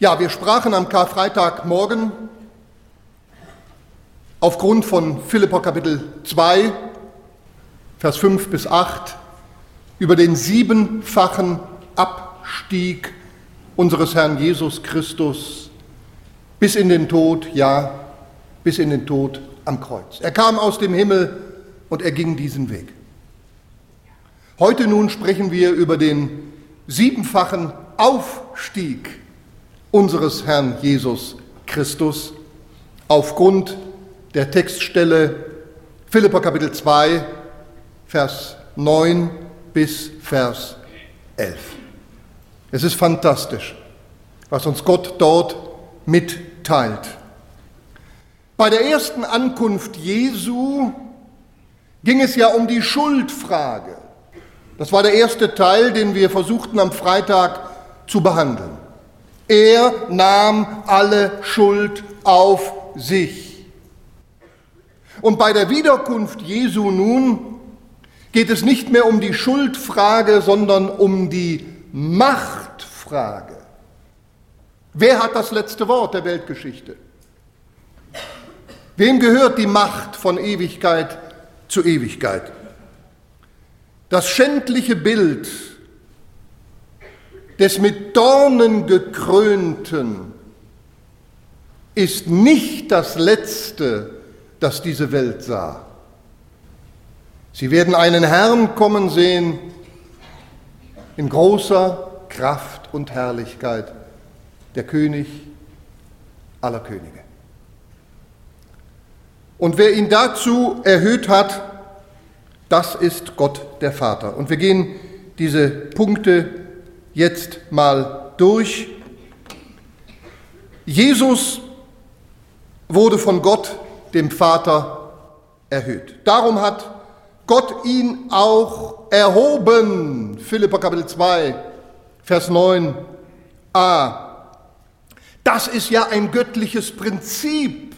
Ja, wir sprachen am Karfreitagmorgen aufgrund von Philipper Kapitel 2, Vers 5 bis 8 über den siebenfachen Abstieg unseres Herrn Jesus Christus bis in den Tod, ja, bis in den Tod am Kreuz. Er kam aus dem Himmel und er ging diesen Weg. Heute nun sprechen wir über den siebenfachen Aufstieg unseres Herrn Jesus Christus aufgrund der Textstelle Philipper Kapitel 2, Vers 9 bis Vers 11. Es ist fantastisch, was uns Gott dort mitteilt. Bei der ersten Ankunft Jesu ging es ja um die Schuldfrage. Das war der erste Teil, den wir versuchten am Freitag zu behandeln. Er nahm alle Schuld auf sich. Und bei der Wiederkunft Jesu nun geht es nicht mehr um die Schuldfrage, sondern um die Machtfrage. Wer hat das letzte Wort der Weltgeschichte? Wem gehört die Macht von Ewigkeit zu Ewigkeit? Das schändliche Bild des mit Dornen gekrönten ist nicht das letzte, das diese Welt sah. Sie werden einen Herrn kommen sehen in großer Kraft und Herrlichkeit, der König aller Könige. Und wer ihn dazu erhöht hat, das ist Gott der Vater. Und wir gehen diese Punkte jetzt mal durch. Jesus wurde von Gott, dem Vater, erhöht. Darum hat Gott ihn auch erhoben. Philipper Kapitel 2, Vers 9a. Das ist ja ein göttliches Prinzip.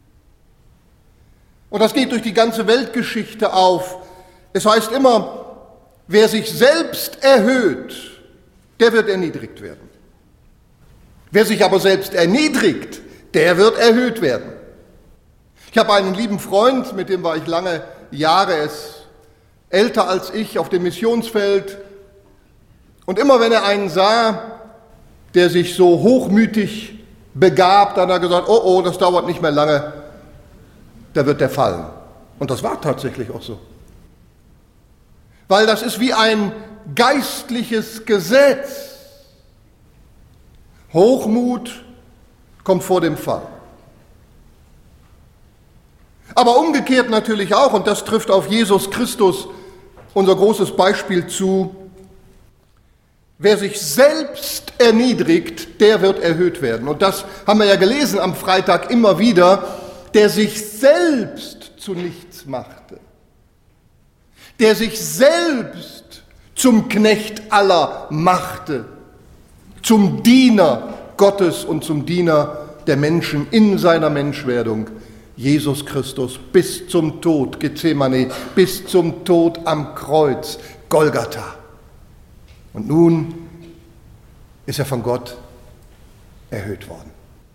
Und das geht durch die ganze Weltgeschichte auf. Es heißt immer, wer sich selbst erhöht, der wird erniedrigt werden. Wer sich aber selbst erniedrigt, der wird erhöht werden. Ich habe einen lieben Freund, mit dem war ich lange Jahre, er ist älter als ich, auf dem Missionsfeld. Und immer wenn er einen sah, der sich so hochmütig begabt, dann hat er gesagt, oh, das dauert nicht mehr lange, da wird der fallen. Und das war tatsächlich auch so. Weil das ist wie ein geistliches Gesetz. Hochmut kommt vor dem Fall. Aber umgekehrt natürlich auch, und das trifft auf Jesus Christus, unser großes Beispiel zu, wer sich selbst erniedrigt, der wird erhöht werden. Und das haben wir ja gelesen am Freitag immer wieder, der sich selbst zu nichts machte, der sich selbst zum Knecht aller machte, zum Diener Gottes und zum Diener der Menschen in seiner Menschwerdung, Jesus Christus, bis zum Tod, Gethsemane, bis zum Tod am Kreuz, Golgatha. Und nun ist er von Gott erhöht worden.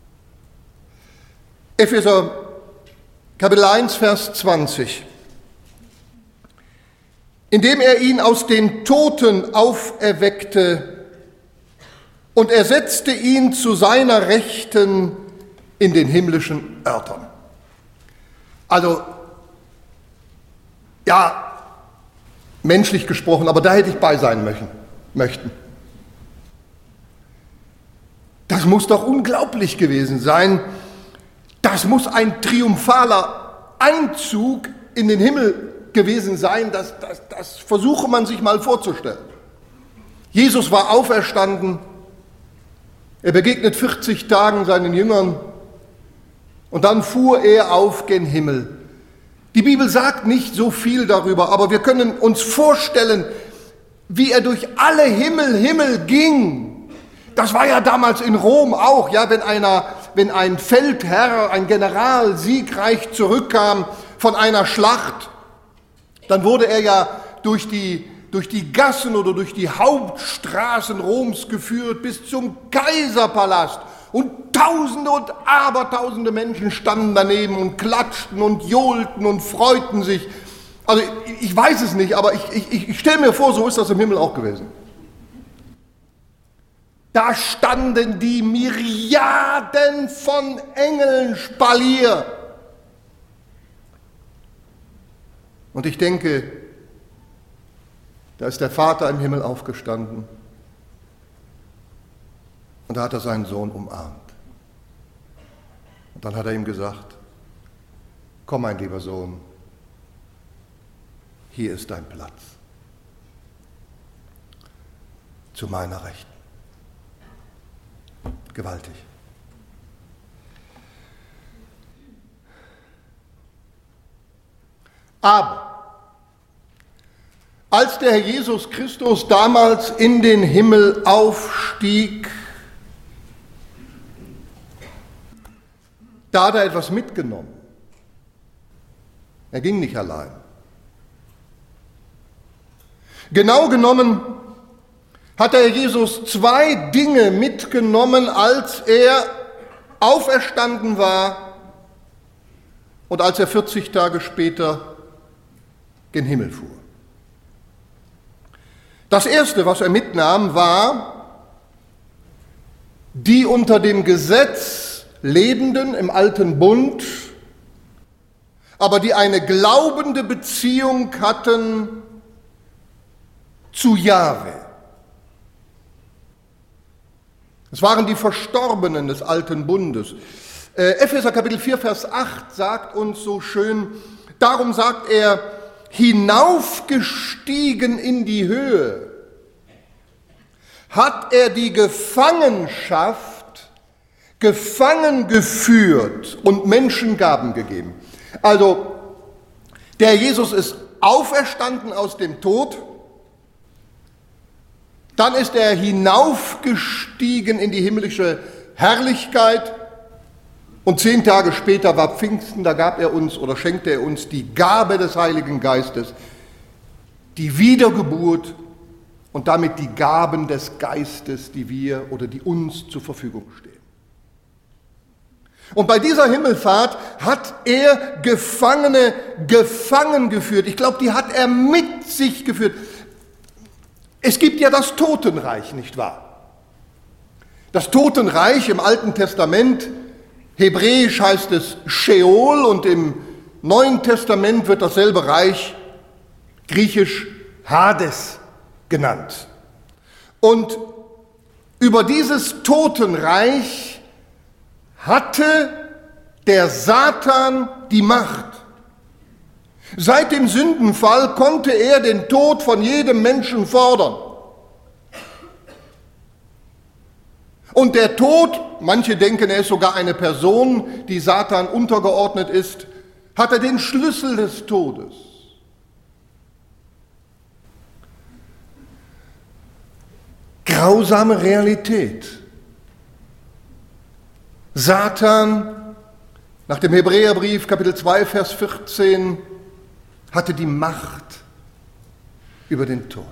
Epheser Kapitel 1, Vers 20. Indem er ihn aus den Toten auferweckte und er setzte ihn zu seiner Rechten in den himmlischen Örtern. Also, ja, menschlich gesprochen, aber da hätte ich bei sein möchten. Das muss doch unglaublich gewesen sein. Das muss ein triumphaler Einzug in den Himmel gewesen sein, das versuche man sich mal vorzustellen. Jesus war auferstanden, er begegnet 40 Tagen seinen Jüngern und dann fuhr er auf gen Himmel. Die Bibel sagt nicht so viel darüber, aber wir können uns vorstellen, wie er durch alle Himmel ging. Das war ja damals in Rom auch, ja, wenn ein Feldherr, ein General siegreich zurückkam von einer Schlacht, dann wurde er ja durch die Gassen oder durch die Hauptstraßen Roms geführt bis zum Kaiserpalast. Und Tausende und Abertausende Menschen standen daneben und klatschten und johlten und freuten sich. Also ich weiß es nicht, aber ich stelle mir vor, so ist das im Himmel auch gewesen. Da standen die Myriaden von Engeln Spalier. Und ich denke, da ist der Vater im Himmel aufgestanden und da hat er seinen Sohn umarmt. Und dann hat er ihm gesagt, komm mein lieber Sohn, hier ist dein Platz, zu meiner Rechten. Gewaltig. Aber als der Herr Jesus Christus damals in den Himmel aufstieg, da hat er etwas mitgenommen. Er ging nicht allein. Genau genommen hat der Herr Jesus 2 Dinge mitgenommen, als er auferstanden war und als er 40 Tage später gen Himmel fuhr. Das Erste, was er mitnahm, war die unter dem Gesetz Lebenden im alten Bund, aber die eine glaubende Beziehung hatten zu Jahwe. Es waren die Verstorbenen des alten Bundes. Epheser Kapitel 4, Vers 8 sagt uns so schön, darum sagt er, hinaufgestiegen in die Höhe, hat er die Gefangenschaft gefangen geführt und Menschen Gaben gegeben. Also, der Jesus ist auferstanden aus dem Tod, dann ist er hinaufgestiegen in die himmlische Herrlichkeit und 10 Tage später war Pfingsten, da gab er uns oder schenkte er uns die Gabe des Heiligen Geistes, die Wiedergeburt und damit die Gaben des Geistes, die wir oder die uns zur Verfügung stehen. Und bei dieser Himmelfahrt hat er Gefangene gefangen geführt. Ich glaube, die hat er mit sich geführt. Es gibt ja das Totenreich, nicht wahr? Das Totenreich im Alten Testament, hebräisch heißt es Sheol und im Neuen Testament wird dasselbe Reich griechisch Hades genannt. Und über dieses Totenreich hatte der Satan die Macht. Seit dem Sündenfall konnte er den Tod von jedem Menschen fordern. Und der Tod, manche denken, er ist sogar eine Person, die Satan untergeordnet ist, hatte den Schlüssel des Todes. Grausame Realität. Satan, nach dem Hebräerbrief, Kapitel 2, Vers 14, hatte die Macht über den Tod.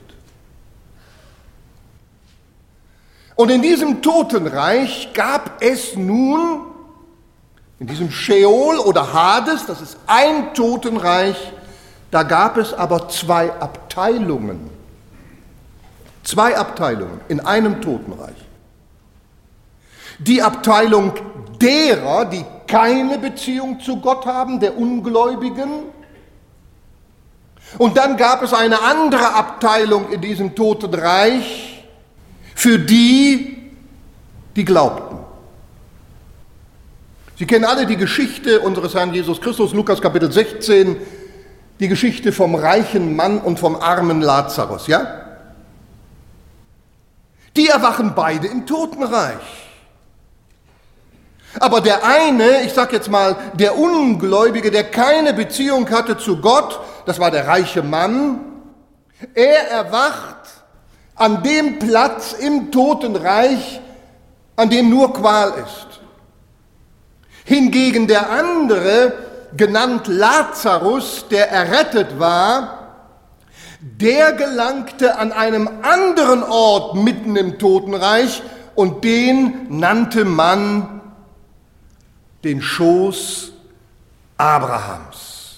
Und in diesem Totenreich gab es nun, in diesem Sheol oder Hades, das ist ein Totenreich, da gab es aber 2 Abteilungen. 2 Abteilungen in einem Totenreich. Die Abteilung derer, die keine Beziehung zu Gott haben, der Ungläubigen. Und dann gab es eine andere Abteilung in diesem Totenreich für die, die glaubten. Sie kennen alle die Geschichte unseres Herrn Jesus Christus, Lukas Kapitel 16, die Geschichte vom reichen Mann und vom armen Lazarus, ja? Die erwachen beide im Totenreich. Aber der eine, ich sage jetzt mal, der Ungläubige, der keine Beziehung hatte zu Gott, das war der reiche Mann, er erwacht an dem Platz im Totenreich, an dem nur Qual ist. Hingegen der andere, genannt Lazarus, der errettet war, der gelangte an einem anderen Ort mitten im Totenreich und den nannte man den Schoß Abrahams.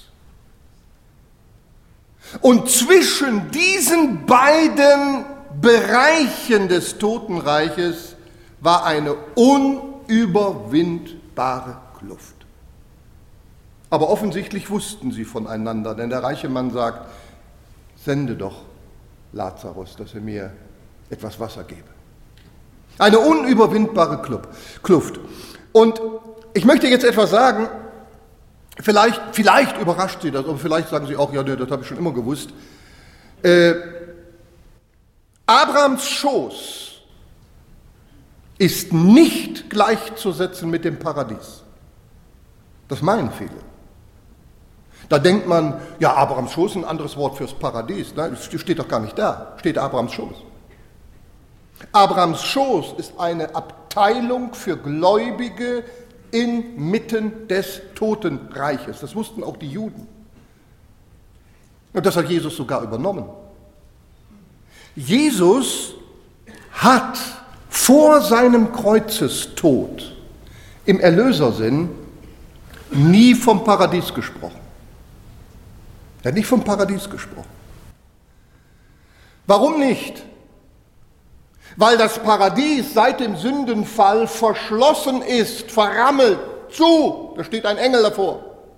Und zwischen diesen beiden Bereichen des Totenreiches war eine unüberwindbare Kluft. Aber offensichtlich wussten sie voneinander, denn der reiche Mann sagt, sende doch Lazarus, dass er mir etwas Wasser gebe. Eine unüberwindbare Kluft. Und ich möchte jetzt etwas sagen, vielleicht überrascht Sie das, aber vielleicht sagen Sie auch, ja, das habe ich schon immer gewusst. Abrahams Schoß ist nicht gleichzusetzen mit dem Paradies. Das meinen viele. Da denkt man, ja, Abrahams Schoß ist ein anderes Wort fürs Paradies. Nein, das steht doch gar nicht da, steht Abrahams Schoß. Abrahams Schoß ist eine Abteilung für Gläubige inmitten des Totenreiches. Das wussten auch die Juden. Und das hat Jesus sogar übernommen. Jesus hat vor seinem Kreuzestod im Erlösersinn nie vom Paradies gesprochen. Er hat nicht vom Paradies gesprochen. Warum nicht? Weil das Paradies seit dem Sündenfall verschlossen ist, verrammelt, zu. Da steht ein Engel davor.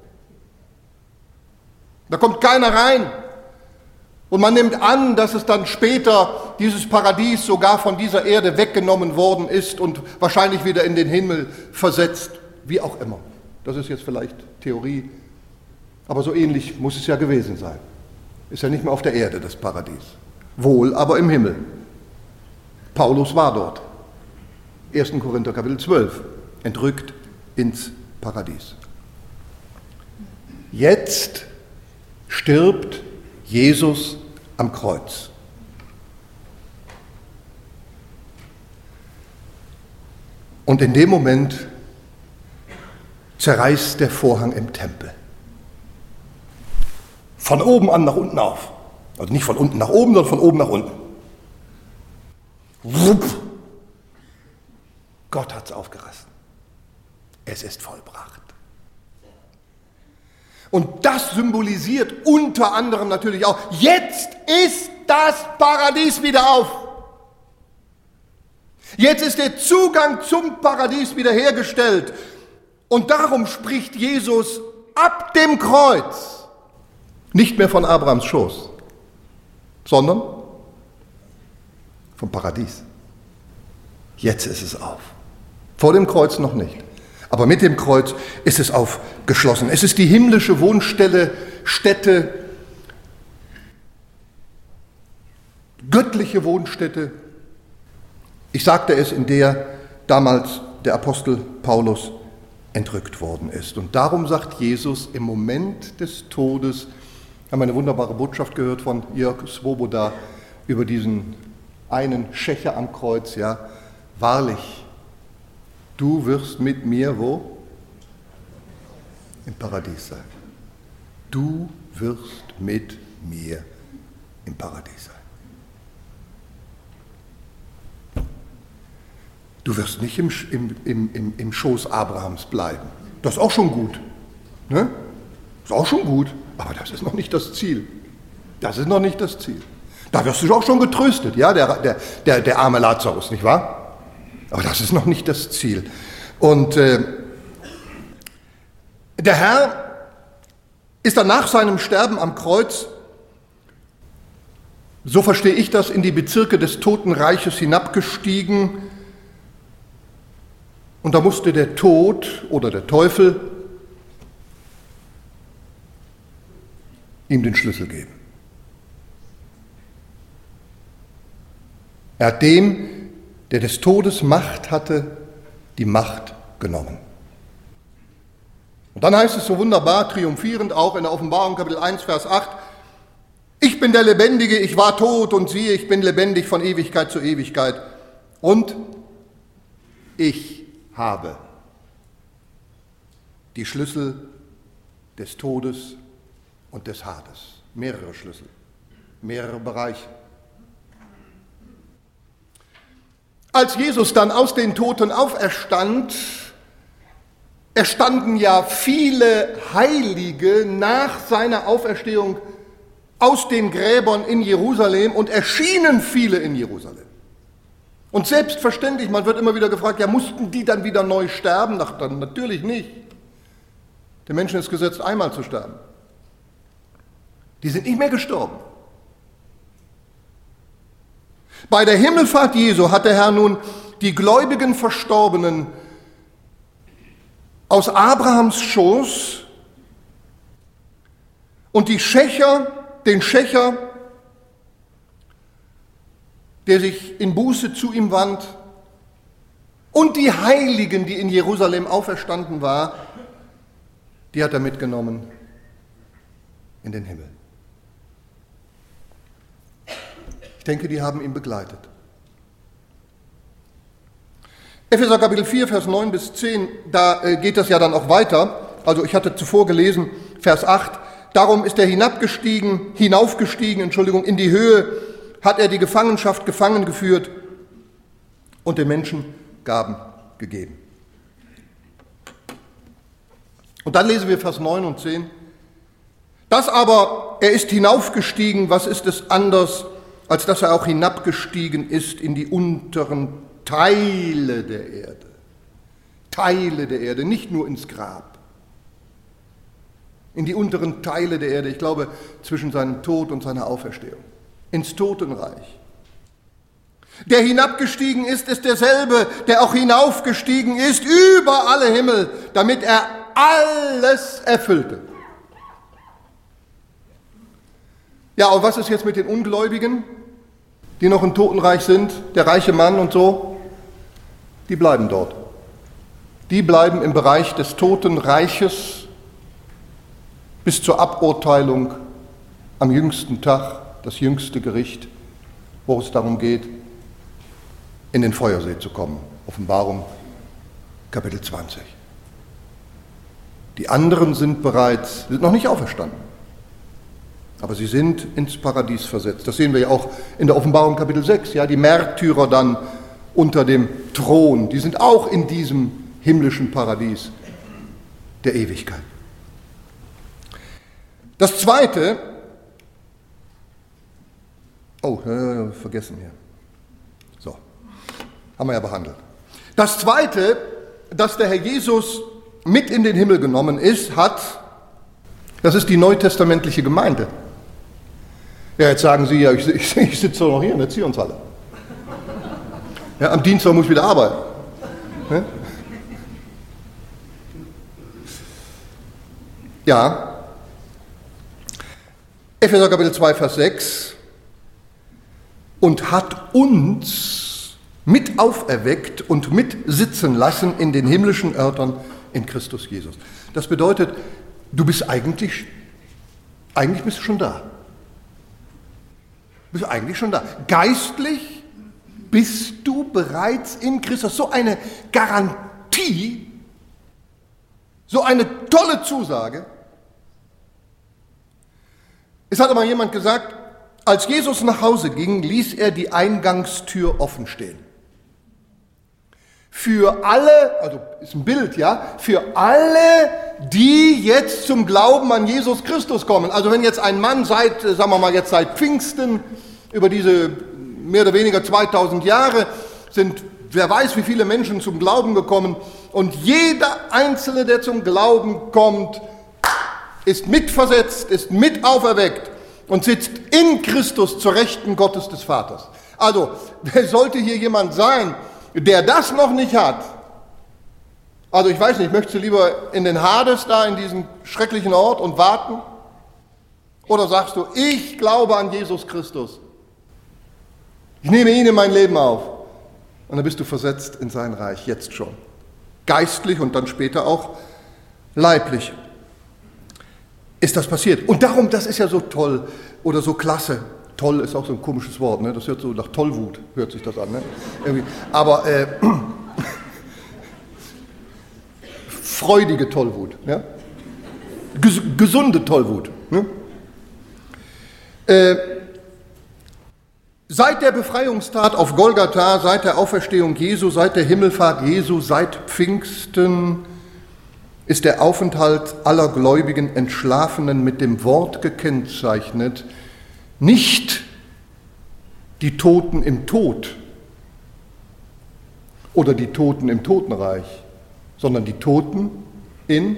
Da kommt keiner rein. Und man nimmt an, dass es dann später dieses Paradies sogar von dieser Erde weggenommen worden ist und wahrscheinlich wieder in den Himmel versetzt, wie auch immer. Das ist jetzt vielleicht Theorie, aber so ähnlich muss es ja gewesen sein. Ist ja nicht mehr auf der Erde das Paradies, wohl aber im Himmel. Paulus war dort. 1. Korinther Kapitel 12, entrückt ins Paradies. Jetzt stirbt Jesus am Kreuz. Und in dem Moment zerreißt der Vorhang im Tempel. Von oben an nach unten auf. Also nicht von unten nach oben, sondern von oben nach unten. Wupp. Gott hat es aufgerissen. Es ist vollbracht. Und das symbolisiert unter anderem natürlich auch, jetzt ist das Paradies wieder auf. Jetzt ist der Zugang zum Paradies wiederhergestellt. Und darum spricht Jesus ab dem Kreuz nicht mehr von Abrahams Schoß, sondern vom Paradies. Jetzt ist es auf. Vor dem Kreuz noch nicht. Aber mit dem Kreuz ist es aufgeschlossen. Es ist die himmlische Stätte, göttliche Wohnstätte. Ich sagte es, in der damals der Apostel Paulus entrückt worden ist. Und darum sagt Jesus im Moment des Todes, haben wir eine wunderbare Botschaft gehört von Jörg Svoboda über diesen einen Schächer am Kreuz, ja, wahrlich, du wirst mit mir wo? Im Paradies sein. Du wirst mit mir im Paradies sein. Du wirst nicht im Schoß Abrahams bleiben. Das ist auch schon gut. Ne? Das ist auch schon gut, aber das ist noch nicht das Ziel. Das ist noch nicht das Ziel. Da wirst du auch schon getröstet, ja, der arme Lazarus, nicht wahr? Aber das ist noch nicht das Ziel. Und der Herr ist dann nach seinem Sterben am Kreuz, so verstehe ich das, in die Bezirke des Totenreiches hinabgestiegen. Und da musste der Tod oder der Teufel ihm den Schlüssel geben. Er hat dem, der des Todes Macht hatte, die Macht genommen. Und dann heißt es so wunderbar, triumphierend auch in der Offenbarung Kapitel 1, Vers 8, ich bin der Lebendige, ich war tot und siehe, ich bin lebendig von Ewigkeit zu Ewigkeit. Und ich habe die Schlüssel des Todes und des Hades. Mehrere Schlüssel, mehrere Bereiche. Als Jesus dann aus den Toten auferstand, erstanden ja viele Heilige nach seiner Auferstehung aus den Gräbern in Jerusalem und erschienen viele in Jerusalem. Und selbstverständlich, man wird immer wieder gefragt, ja, mussten die dann wieder neu sterben? Ach, dann natürlich nicht. Der Menschen ist gesetzt, einmal zu sterben. Die sind nicht mehr gestorben. Bei der Himmelfahrt Jesu hat der Herr nun die gläubigen Verstorbenen aus Abrahams Schoß und den Schächer, der sich in Buße zu ihm wandt, und die Heiligen, die in Jerusalem auferstanden war, die hat er mitgenommen in den Himmel. Ich denke, die haben ihn begleitet. Epheser Kapitel 4, Vers 9 bis 10, da geht das ja dann auch weiter. Also ich hatte zuvor gelesen, Vers 8, darum ist er hinaufgestiegen, in die Höhe, hat er die Gefangenschaft gefangen geführt und den Menschen Gaben gegeben. Und dann lesen wir Vers 9 und 10. Das aber, er ist hinaufgestiegen, was ist es anders, als dass er auch hinabgestiegen ist in die unteren Teile der Erde. Teile der Erde, nicht nur ins Grab. In die unteren Teile der Erde, ich glaube, zwischen seinem Tod und seiner Auferstehung. Ins Totenreich. Der hinabgestiegen ist derselbe, der auch hinaufgestiegen ist über alle Himmel, damit er alles erfüllte. Ja, und was ist jetzt mit den Ungläubigen, die noch im Totenreich sind, der reiche Mann und so? Die bleiben dort. Die bleiben im Bereich des Totenreiches bis zur Aburteilung am jüngsten Tag, das jüngste Gericht, wo es darum geht, in den Feuersee zu kommen. Offenbarung, Kapitel 20. Die anderen sind noch nicht auferstanden. Aber sie sind ins Paradies versetzt. Das sehen wir ja auch in der Offenbarung Kapitel 6. Ja, die Märtyrer dann unter dem Thron, die sind auch in diesem himmlischen Paradies der Ewigkeit. Das Zweite, vergessen hier. So, haben wir ja behandelt. Das Zweite, dass der Herr Jesus mit in den Himmel genommen ist, das ist die neutestamentliche Gemeinde. Ja, jetzt sagen Sie, ja, ich sitze doch noch hier und erziehe uns alle. Ja, am Dienstag muss ich wieder arbeiten. Ja. Epheser Kapitel 2, Vers 6. Und hat uns mit auferweckt und mit sitzen lassen in den himmlischen Örtern in Christus Jesus. Das bedeutet, du bist eigentlich bist du schon da. Bist du eigentlich schon da. Geistlich bist du bereits in Christus. So eine Garantie, so eine tolle Zusage. Es hat aber jemand gesagt, als Jesus nach Hause ging, ließ er die Eingangstür offen stehen. Für alle, also ist ein Bild, ja, für alle, die jetzt zum Glauben an Jesus Christus kommen. Also wenn jetzt ein Mann seit Pfingsten, über diese mehr oder weniger 2000 Jahre, sind, wer weiß wie viele Menschen zum Glauben gekommen, und jeder Einzelne, der zum Glauben kommt, ist mitversetzt, ist mit auferweckt und sitzt in Christus zur Rechten Gottes des Vaters. Also, sollte hier jemand sein, der das noch nicht hat, also ich weiß nicht, möchtest du lieber in den Hades da, in diesen schrecklichen Ort und warten? Oder sagst du, ich glaube an Jesus Christus, ich nehme ihn in mein Leben auf, und dann bist du versetzt in sein Reich, jetzt schon. Geistlich und dann später auch leiblich ist das passiert. Und darum, das ist ja so toll oder so klasse. Toll ist auch so ein komisches Wort, ne? Das hört so nach Tollwut, hört sich das an. Ne? Irgendwie. Aber freudige Tollwut, ja? Gesunde Tollwut. Ne? Seit der Befreiungstat auf Golgatha, seit der Auferstehung Jesu, seit der Himmelfahrt Jesu, seit Pfingsten ist der Aufenthalt aller gläubigen Entschlafenen mit dem Wort gekennzeichnet, nicht die Toten im Tod oder die Toten im Totenreich, sondern die Toten in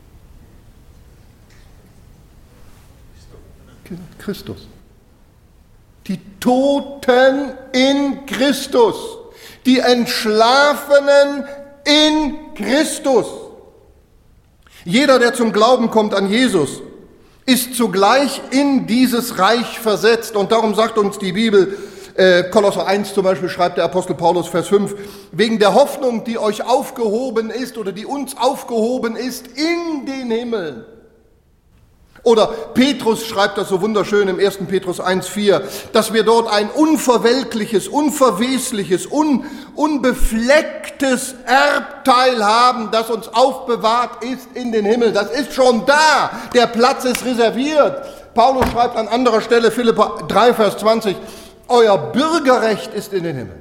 Christus. Die Toten in Christus, die Entschlafenen in Christus. Jeder, der zum Glauben kommt an Jesus, ist zugleich in dieses Reich versetzt. Und darum sagt uns die Bibel, Kolosser 1 zum Beispiel schreibt der Apostel Paulus, Vers 5, wegen der Hoffnung, die euch aufgehoben ist oder die uns aufgehoben ist in den Himmeln. Oder Petrus schreibt das so wunderschön im 1. Petrus 1,4, dass wir dort ein unverwelkliches, unverwesliches, unbeflecktes Erbteil haben, das uns aufbewahrt ist in den Himmel. Das ist schon da, der Platz ist reserviert. Paulus schreibt an anderer Stelle, Philipper 3, Vers 20, euer Bürgerrecht ist in den Himmel.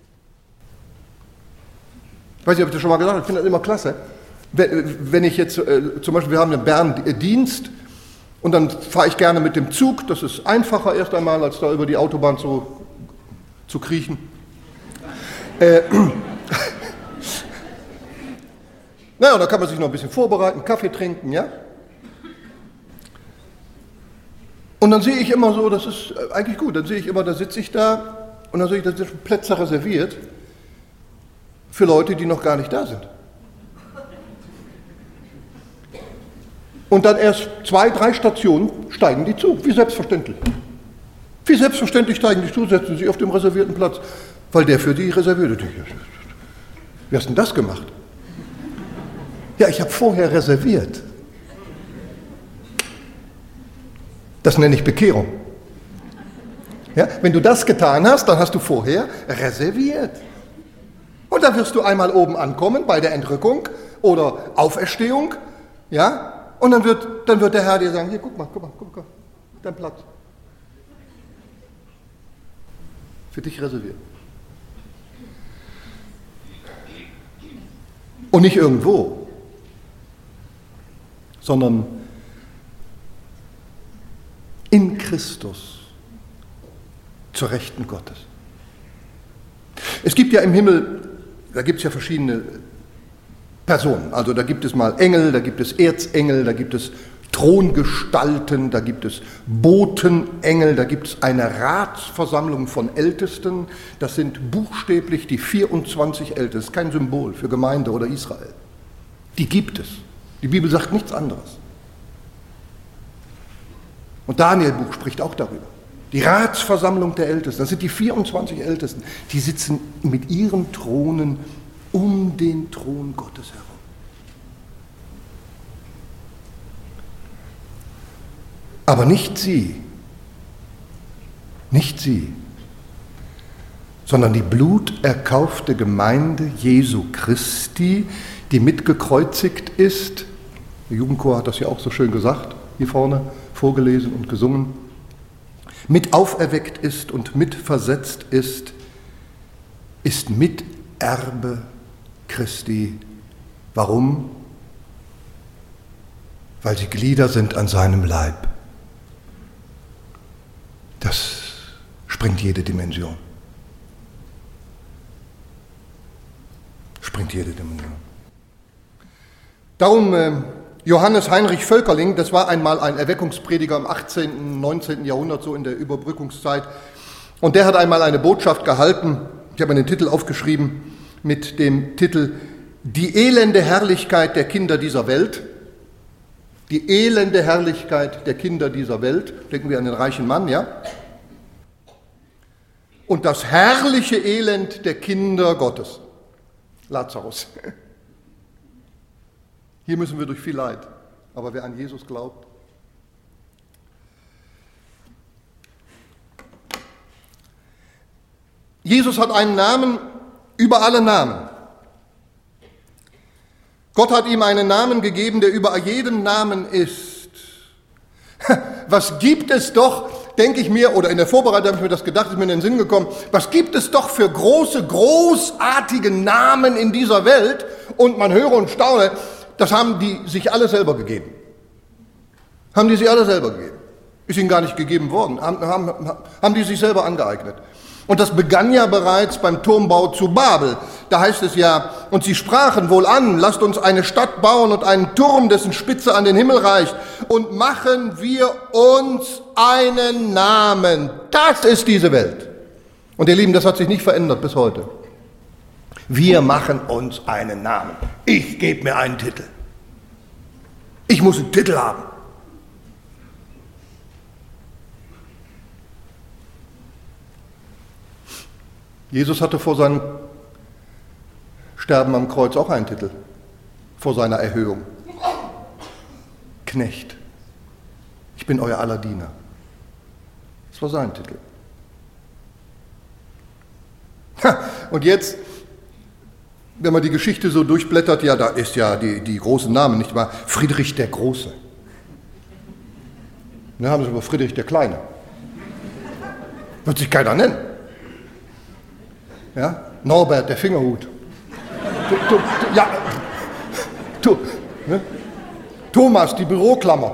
Ich weiß nicht, ob ich das schon mal gesagt habe, ich finde das immer klasse. Wenn ich jetzt, zum Beispiel, wir haben in Bern Dienst, und dann fahre ich gerne mit dem Zug, das ist einfacher erst einmal, als da über die Autobahn zu kriechen. Naja, da kann man sich noch ein bisschen vorbereiten, Kaffee trinken, ja? Und dann sehe ich immer so, das ist eigentlich gut, dann sehe ich immer, da sitze ich da und dann sehe ich, da sind Plätze reserviert für Leute, die noch gar nicht da sind. Und dann erst 2, 3 Stationen steigen die zu, wie selbstverständlich. Wie selbstverständlich steigen die zu, setzen sie auf dem reservierten Platz, weil der für die reserviert ist. Wie hast denn das gemacht? Ja, ich habe vorher reserviert. Das nenne ich Bekehrung. Ja, wenn du das getan hast, dann hast du vorher reserviert. Und dann wirst du einmal oben ankommen bei der Entrückung oder Auferstehung, ja, und dann wird der Herr dir sagen, hier, guck mal, dein Platz. Für dich reserviert. Und nicht irgendwo, sondern in Christus zur Rechten Gottes. Es gibt ja im Himmel, da gibt es ja verschiedene Personen. Also da gibt es mal Engel, da gibt es Erzengel, da gibt es Throngestalten, da gibt es Botenengel, da gibt es eine Ratsversammlung von Ältesten. Das sind buchstäblich die 24 Ältesten, kein Symbol für Gemeinde oder Israel. Die gibt es. Die Bibel sagt nichts anderes. Und Daniel-Buch spricht auch darüber. Die Ratsversammlung der Ältesten, das sind die 24 Ältesten, die sitzen mit ihren Thronen um den Thron Gottes herum. Aber nicht sie, sondern die bluterkaufte Gemeinde Jesu Christi, die mitgekreuzigt ist. Der Jugendchor hat das ja auch so schön gesagt, hier vorne vorgelesen und gesungen, mit auferweckt ist und mitversetzt ist Miterbe Christi. Warum? Weil sie Glieder sind an seinem Leib. Das sprengt jede Dimension. Darum Johannes Heinrich Völkerling, das war einmal ein Erweckungsprediger im 18., 19. Jahrhundert, so in der Überbrückungszeit. Und der hat einmal eine Botschaft gehalten, ich habe einen Titel aufgeschrieben, mit dem Titel Die elende Herrlichkeit der Kinder dieser Welt. Die elende Herrlichkeit der Kinder dieser Welt. Denken wir an den reichen Mann, ja? Und das herrliche Elend der Kinder Gottes. Lazarus. Hier müssen wir durch viel Leid. Aber wer an Jesus glaubt, Jesus hat einen Namen über alle Namen. Gott hat ihm einen Namen gegeben, der über jeden Namen ist. Was gibt es doch denke ich mir, oder in der Vorbereitung habe ich mir das gedacht, ist mir in den Sinn gekommen, was gibt es doch für große, großartige Namen in dieser Welt? Und man höre und staune, das haben die sich alle selber gegeben. Haben die sich alle selber gegeben. Ist ihnen gar nicht gegeben worden. Haben die sich selber angeeignet. Und das begann ja bereits beim Turmbau zu Babel. Da heißt es ja, und sie sprachen wohl an, lasst uns eine Stadt bauen und einen Turm, dessen Spitze an den Himmel reicht, und machen wir uns einen Namen. Das ist diese Welt. Und ihr Lieben, das hat sich nicht verändert bis heute. Wir machen uns einen Namen. Ich gebe mir einen Titel. Ich muss einen Titel haben. Jesus hatte vor seinem Sterben am Kreuz auch einen Titel, vor seiner Erhöhung. Knecht. Ich bin euer aller Diener. Das war sein Titel. Und jetzt, wenn man die Geschichte so durchblättert, ja, da ist ja die großen Namen, nicht wahr? Friedrich der Große. Da haben sie aber Friedrich der Kleine. Wird sich keiner nennen. Ja? Norbert, der Fingerhut. Ne? Thomas, die Büroklammer.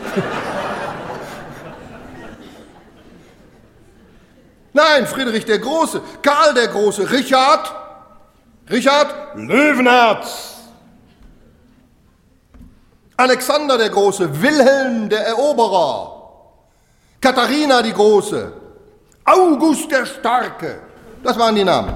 Nein, Friedrich der Große, Karl der Große, Richard Löwenherz. Alexander der Große, Wilhelm der Eroberer, Katharina die Große, August der Starke. Das waren die Namen.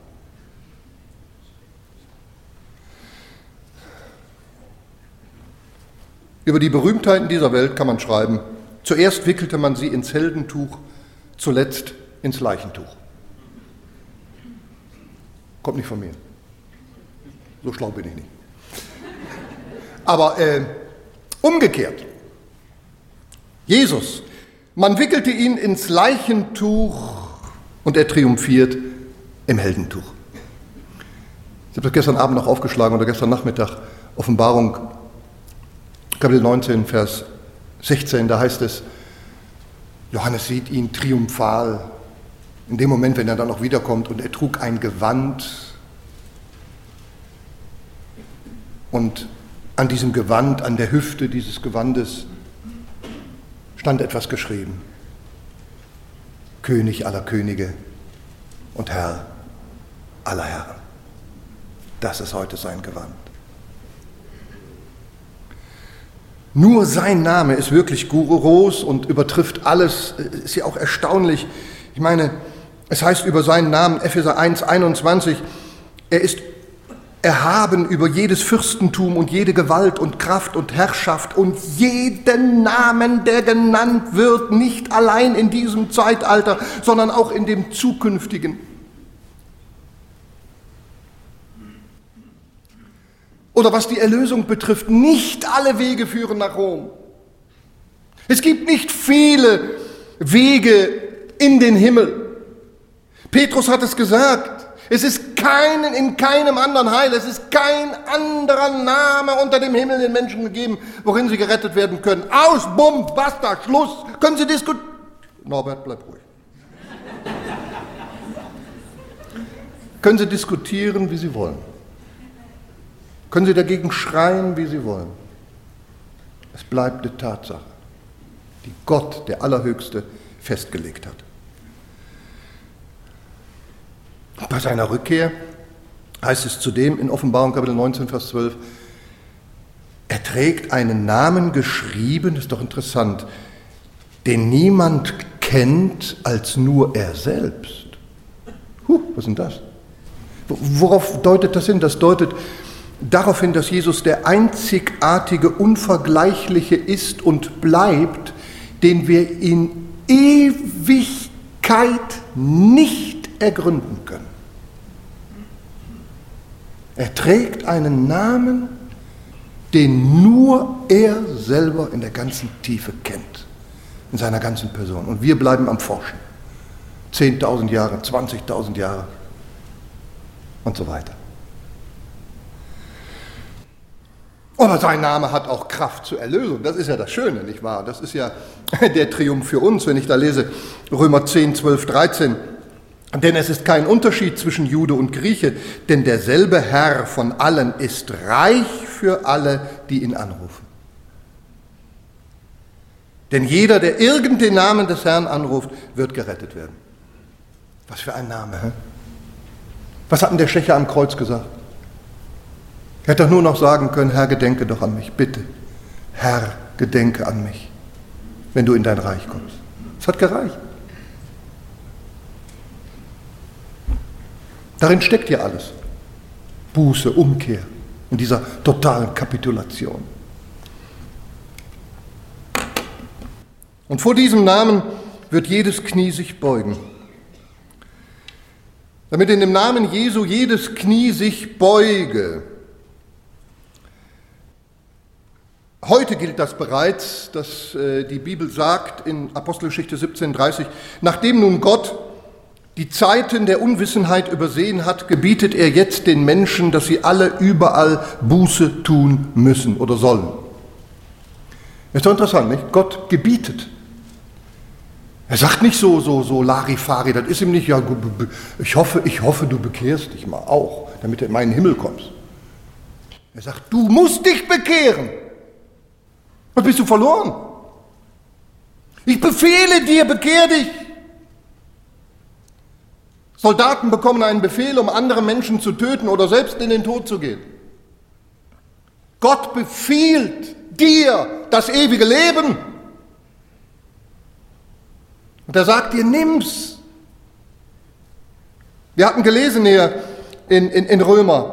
Über die Berühmtheiten dieser Welt kann man schreiben, zuerst wickelte man sie ins Heldentuch, zuletzt ins Leichentuch. Kommt nicht von mir. So schlau bin ich nicht. Aber umgekehrt. Jesus, man wickelte ihn ins Leichentuch und er triumphiert im Heldentuch. Ich habe das gestern Abend noch aufgeschlagen oder gestern Nachmittag, Offenbarung, Kapitel 19, Vers 16, da heißt es, Johannes sieht ihn triumphal, in dem Moment, wenn er dann noch wiederkommt, und er trug ein Gewand und an diesem Gewand, an der Hüfte dieses Gewandes stand etwas geschrieben. König aller Könige und Herr aller Herren. Das ist heute sein Gewand. Nur sein Name ist wirklich groß und übertrifft alles, ist ja auch erstaunlich. Ich meine, es heißt über seinen Namen, Epheser 1,21, er ist erhaben über jedes Fürstentum und jede Gewalt und Kraft und Herrschaft und jeden Namen, der genannt wird, nicht allein in diesem Zeitalter, sondern auch in dem zukünftigen. Oder was die Erlösung betrifft, nicht alle Wege führen nach Rom. Es gibt nicht viele Wege in den Himmel. Petrus hat es gesagt. Es ist in keinem anderen Heil, es ist kein anderer Name unter dem Himmel den Menschen gegeben, worin sie gerettet werden können. Aus, bumm, basta, Schluss. Können Sie diskutieren? Norbert, bleib ruhig. Können Sie diskutieren, wie Sie wollen. Können Sie dagegen schreien, wie Sie wollen. Es bleibt eine Tatsache, die Gott, der Allerhöchste, festgelegt hat. Bei seiner Rückkehr heißt es zudem in Offenbarung Kapitel 19, Vers 12, er trägt einen Namen geschrieben, das ist doch interessant, den niemand kennt als nur er selbst. Was ist denn das? Worauf deutet das hin? Das deutet darauf hin, dass Jesus der einzigartige, unvergleichliche ist und bleibt, den wir in Ewigkeit nicht ergründen können. Er trägt einen Namen, den nur er selber in der ganzen Tiefe kennt, in seiner ganzen Person. Und wir bleiben am Forschen. 10.000 Jahre, 20.000 Jahre und so weiter. Aber sein Name hat auch Kraft zur Erlösung. Das ist ja das Schöne, nicht wahr? Das ist ja der Triumph für uns, wenn ich da lese, Römer 10, 12, 13. Denn es ist kein Unterschied zwischen Jude und Grieche, denn derselbe Herr von allen ist reich für alle, die ihn anrufen. Denn jeder, der irgend den Namen des Herrn anruft, wird gerettet werden. Was für ein Name, hä? Was hat denn der Schächer am Kreuz gesagt? Er hätte doch nur noch sagen können, Herr, gedenke doch an mich, bitte. Herr, gedenke an mich, wenn du in dein Reich kommst. Es hat gereicht. Darin steckt ja alles. Buße, Umkehr, in dieser totalen Kapitulation. Und vor diesem Namen wird jedes Knie sich beugen. Damit in dem Namen Jesu jedes Knie sich beuge. Heute gilt das bereits, dass die Bibel sagt in Apostelgeschichte 17,30, nachdem nun Gott die Zeiten der Unwissenheit übersehen hat, gebietet er jetzt den Menschen, dass sie alle überall Buße tun müssen oder sollen. Ist doch interessant, nicht? Gott gebietet. Er sagt nicht so Larifari, das ist ihm nicht, ja, ich hoffe, du bekehrst dich mal auch, damit du in meinen Himmel kommst. Er sagt, du musst dich bekehren. Was bist du verloren? Ich befehle dir, bekehr dich. Soldaten bekommen einen Befehl, um andere Menschen zu töten oder selbst in den Tod zu gehen. Gott befiehlt dir das ewige Leben. Und er sagt dir, nimm's. Wir hatten gelesen hier in Römer.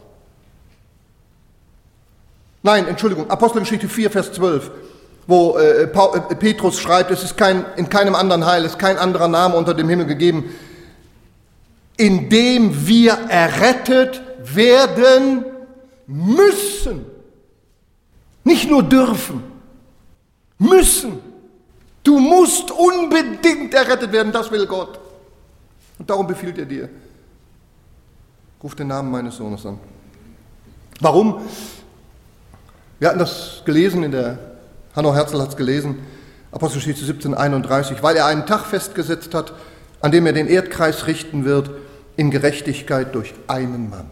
Nein, Entschuldigung, Apostelgeschichte 4, Vers 12, wo Petrus schreibt, es ist in keinem anderen Heil, es ist kein anderer Name unter dem Himmel gegeben, in dem wir errettet werden müssen. Nicht nur dürfen, müssen. Du musst unbedingt errettet werden, das will Gott. Und darum befiehlt er dir. Ruf den Namen meines Sohnes an. Warum? Wir hatten das gelesen, Hanno Herzl hat es gelesen, Apostelgeschichte 17, 31, weil er einen Tag festgesetzt hat, an dem er den Erdkreis richten wird, in Gerechtigkeit durch einen Mann.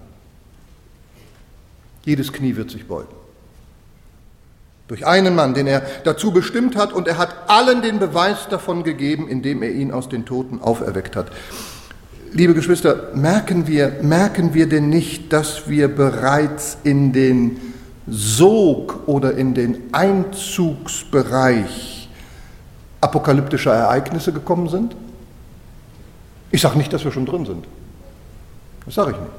Jedes Knie wird sich beugen. Durch einen Mann, den er dazu bestimmt hat, und er hat allen den Beweis davon gegeben, indem er ihn aus den Toten auferweckt hat. Liebe Geschwister, merken wir denn nicht, dass wir bereits in den Sog oder in den Einzugsbereich apokalyptischer Ereignisse gekommen sind? Ich sage nicht, dass wir schon drin sind. Das sage ich nicht.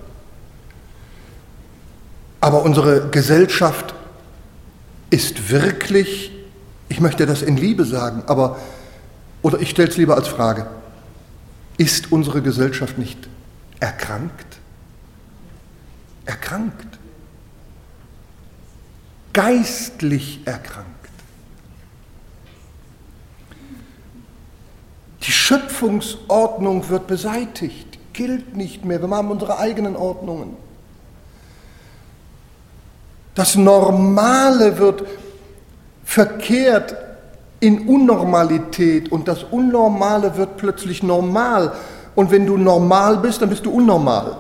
Aber unsere Gesellschaft ist wirklich, ich möchte das in Liebe sagen, oder ich stelle es lieber als Frage, ist unsere Gesellschaft nicht erkrankt? Erkrankt. Geistlich erkrankt. Die Schöpfungsordnung wird beseitigt, gilt nicht mehr. Wir haben unsere eigenen Ordnungen. Das Normale wird verkehrt in Unnormalität und das Unnormale wird plötzlich normal. Und wenn du normal bist, dann bist du unnormal.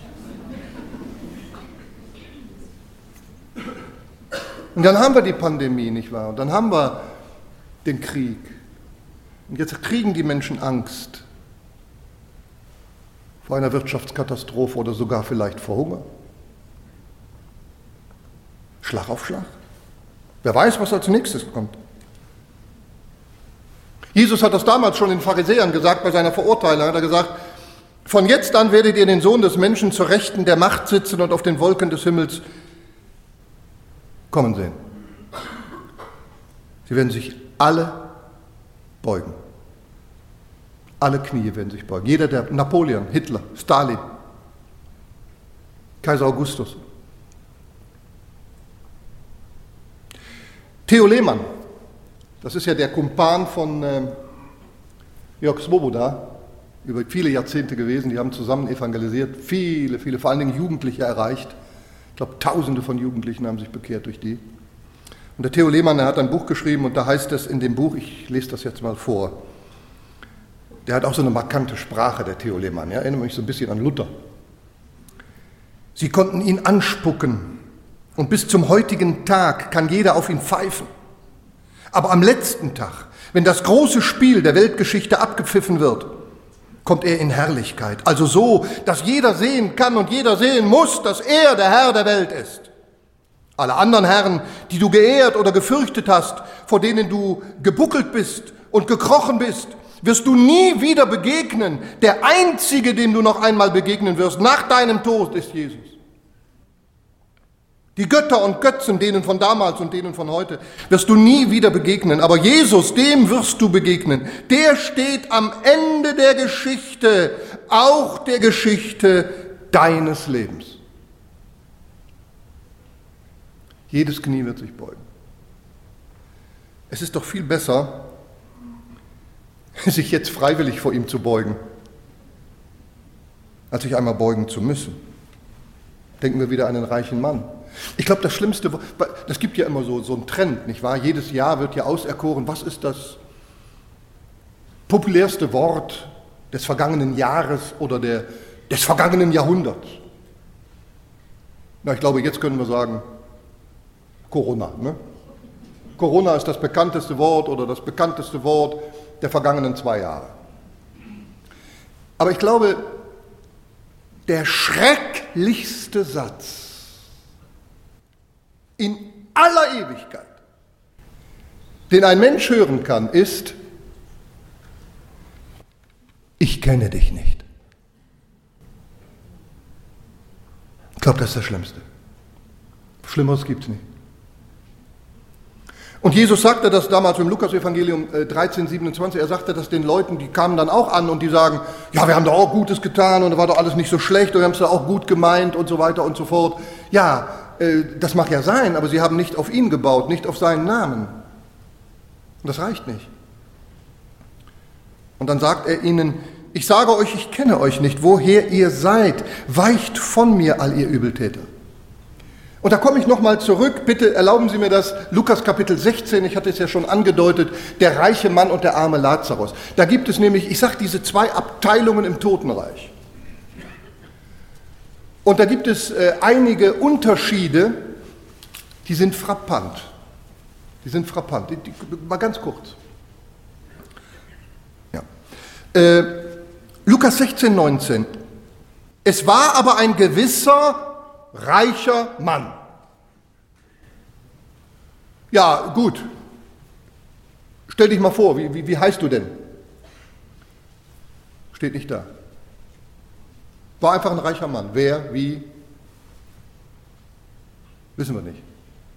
Und dann haben wir die Pandemie, nicht wahr? Und dann haben wir den Krieg. Und jetzt kriegen die Menschen Angst vor einer Wirtschaftskatastrophe oder sogar vielleicht vor Hunger. Schlag auf Schlag. Wer weiß, was als nächstes kommt. Jesus hat das damals schon den Pharisäern gesagt, bei seiner Verurteilung hat er gesagt, von jetzt an werdet ihr den Sohn des Menschen zur Rechten der Macht sitzen und auf den Wolken des Himmels kommen sehen. Sie werden sich alle beugen. Alle Knie werden sich beugen. Jeder, der Napoleon, Hitler, Stalin, Kaiser Augustus. Theo Lehmann, das ist ja der Kumpan von Jörg Swoboda, über viele Jahrzehnte gewesen, die haben zusammen evangelisiert, viele, vor allen Dingen Jugendliche erreicht. Ich glaube, Tausende von Jugendlichen haben sich bekehrt durch die. Und der Theo Lehmann, der hat ein Buch geschrieben und da heißt es in dem Buch, ich lese das jetzt mal vor, der hat auch so eine markante Sprache, der Theo Lehmann, ja, erinnert mich so ein bisschen an Luther. Sie konnten ihn anspucken und bis zum heutigen Tag kann jeder auf ihn pfeifen. Aber am letzten Tag, wenn das große Spiel der Weltgeschichte abgepfiffen wird, kommt er in Herrlichkeit. Also so, dass jeder sehen kann und jeder sehen muss, dass er der Herr der Welt ist. Alle anderen Herren, die du geehrt oder gefürchtet hast, vor denen du gebuckelt bist und gekrochen bist, wirst du nie wieder begegnen. Der Einzige, dem du noch einmal begegnen wirst, nach deinem Tod, ist Jesus. Die Götter und Götzen, denen von damals und denen von heute, wirst du nie wieder begegnen. Aber Jesus, dem wirst du begegnen. Der steht am Ende der Geschichte, auch der Geschichte deines Lebens. Jedes Knie wird sich beugen. Es ist doch viel besser, sich jetzt freiwillig vor ihm zu beugen, als sich einmal beugen zu müssen. Denken wir wieder an den reichen Mann. Ich glaube, das Schlimmste, das gibt ja immer so einen Trend, nicht wahr? Jedes Jahr wird ja auserkoren, was ist das populärste Wort des vergangenen Jahres oder des vergangenen Jahrhunderts? Na, ich glaube, jetzt können wir sagen, Corona. Ne? Corona ist das bekannteste Wort oder das bekannteste Wort der vergangenen 2 Jahre. Aber ich glaube, der schrecklichste Satz in aller Ewigkeit, den ein Mensch hören kann, ist: Ich kenne dich nicht. Ich glaube, das ist das Schlimmste. Schlimmeres gibt es nicht. Und Jesus sagte das damals im Lukas-Evangelium 13,27, er sagte das den Leuten, die kamen dann auch an und die sagen, ja, wir haben doch auch Gutes getan und da war doch alles nicht so schlecht und wir haben es doch auch gut gemeint und so weiter und so fort. Ja, das mag ja sein, aber sie haben nicht auf ihn gebaut, nicht auf seinen Namen. Und das reicht nicht. Und dann sagt er ihnen, ich sage euch, ich kenne euch nicht, woher ihr seid, weicht von mir, all ihr Übeltäter. Und da komme ich nochmal zurück, bitte erlauben Sie mir das, Lukas Kapitel 16, ich hatte es ja schon angedeutet, der reiche Mann und der arme Lazarus. Da gibt es nämlich, ich sage, diese 2 Abteilungen im Totenreich. Und da gibt es einige Unterschiede, die sind frappant. Mal ganz kurz. Ja. Lukas 16,19. Es war aber ein gewisser reicher Mann. Ja, gut. Stell dich mal vor, wie heißt du denn? Steht nicht da. War einfach ein reicher Mann. Wer, wie? Wissen wir nicht.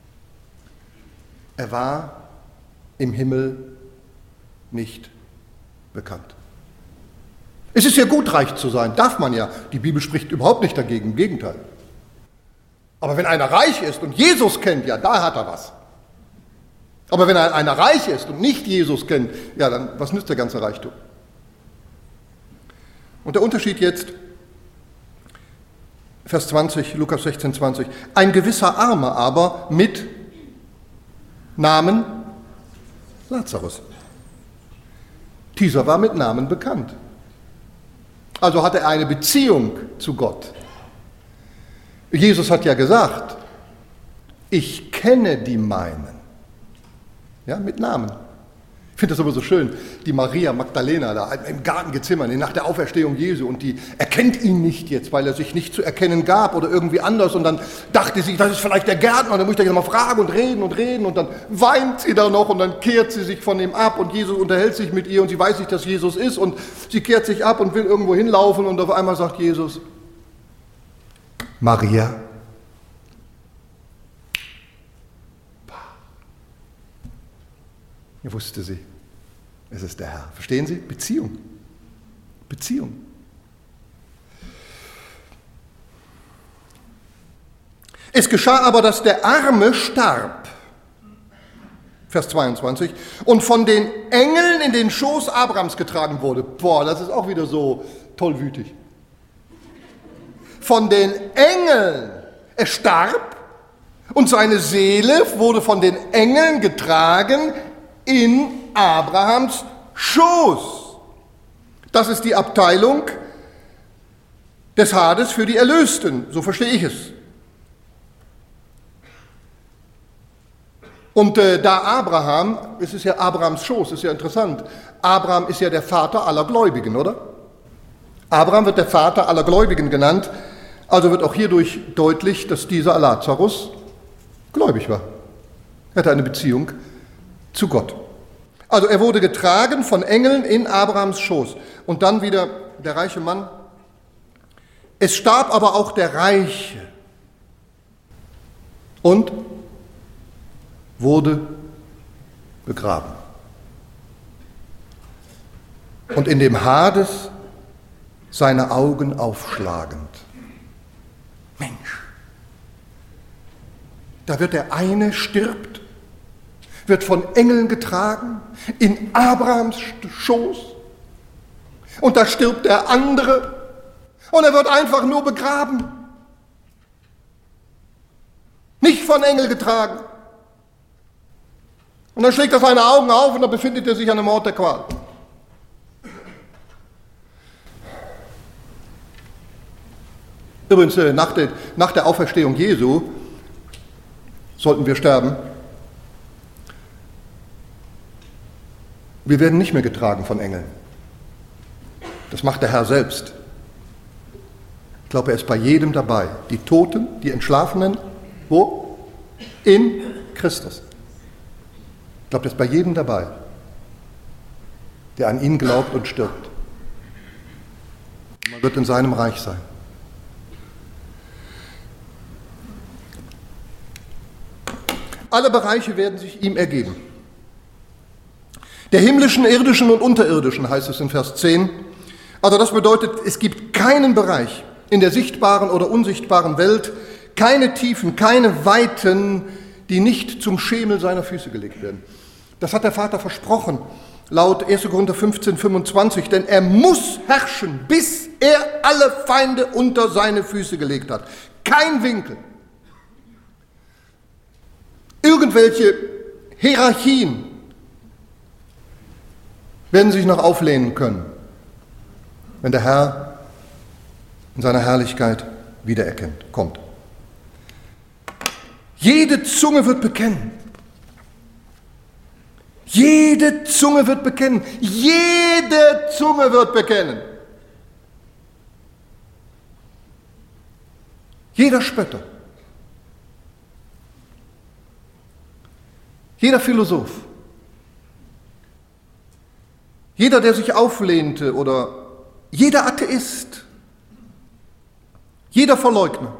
Er war im Himmel nicht bekannt. Es ist ja gut, reich zu sein, darf man ja. Die Bibel spricht überhaupt nicht dagegen, im Gegenteil. Aber wenn einer reich ist und Jesus kennt, ja, da hat er was. Aber wenn einer reich ist und nicht Jesus kennt, ja, dann was nützt der ganze Reichtum? Und der Unterschied jetzt, Vers 20, Lukas 16, 20. Ein gewisser Armer aber mit Namen Lazarus. Dieser war mit Namen bekannt. Also hatte er eine Beziehung zu Gott. Jesus hat ja gesagt, ich kenne die meinen. Ja, mit Namen. Ich finde das aber so schön, die Maria Magdalena da im Garten Gethsemane nach der Auferstehung Jesu und die erkennt ihn nicht jetzt, weil er sich nicht zu erkennen gab oder irgendwie anders und dann dachte sie, das ist vielleicht der Gärtner und dann muss ich da mal fragen und reden und dann weint sie da noch und dann kehrt sie sich von ihm ab und Jesus unterhält sich mit ihr und sie weiß nicht, dass Jesus ist und sie kehrt sich ab und will irgendwo hinlaufen und auf einmal sagt Jesus, Maria. Ja, wusste sie, es ist der Herr. Verstehen Sie? Beziehung. Es geschah aber, dass der Arme starb, Vers 22, und von den Engeln in den Schoß Abrahams getragen wurde. Boah, das ist auch wieder so tollwütig. Von den Engeln. Er starb und seine Seele wurde von den Engeln getragen in Abrahams Schoß. Das ist die Abteilung des Hades für die Erlösten, so verstehe ich es. Und da Abraham, es ist ja Abrahams Schoß, ist ja interessant, Abraham ist ja der Vater aller Gläubigen, oder? Abraham wird der Vater aller Gläubigen genannt, also wird auch hierdurch deutlich, dass dieser Lazarus gläubig war. Er hatte eine Beziehung zu Gott. Also er wurde getragen von Engeln in Abrahams Schoß. Und dann wieder der reiche Mann. Es starb aber auch der Reiche und wurde begraben. Und in dem Hades seine Augen aufschlagend. Mensch, da wird der eine stirbt, wird von Engeln getragen, in Abrahams Schoß, und da stirbt der andere, und er wird einfach nur begraben. Nicht von Engeln getragen. Und dann schlägt er seine Augen auf und dann befindet er sich an einem Ort der Qual. Übrigens, nach der Auferstehung Jesu sollten wir sterben. Wir werden nicht mehr getragen von Engeln. Das macht der Herr selbst. Ich glaube, er ist bei jedem dabei. Die Toten, die Entschlafenen, wo? In Christus. Ich glaube, er ist bei jedem dabei, der an ihn glaubt und stirbt. Man wird in seinem Reich sein. Alle Bereiche werden sich ihm ergeben. Der himmlischen, irdischen und unterirdischen, heißt es in Vers 10. Also das bedeutet, es gibt keinen Bereich in der sichtbaren oder unsichtbaren Welt, keine Tiefen, keine Weiten, die nicht zum Schemel seiner Füße gelegt werden. Das hat der Vater versprochen, laut 1. Korinther 15, 25, denn er muss herrschen, bis er alle Feinde unter seine Füße gelegt hat. Kein Winkel. Irgendwelche Hierarchien werden sich noch auflehnen können, wenn der Herr in seiner Herrlichkeit kommt. Jede Zunge wird bekennen. Jede Zunge wird bekennen. Jede Zunge wird bekennen. Jeder Spötter. Jeder Philosoph. Jeder, der sich auflehnte, oder jeder Atheist. Jeder Verleugner.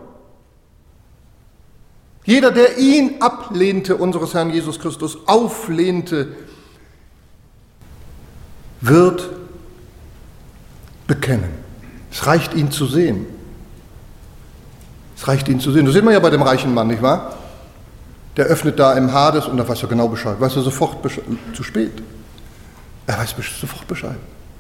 Jeder, der ihn ablehnte, unseres Herrn Jesus Christus, auflehnte, wird bekennen. Es reicht, ihn zu sehen. Es reicht, ihn zu sehen. Das sieht man ja bei dem reichen Mann, nicht wahr? Der öffnet da im Hades und da weiß er genau Bescheid. Weiß er sofort Bescheid. Zu spät. Er weiß sofort Bescheid.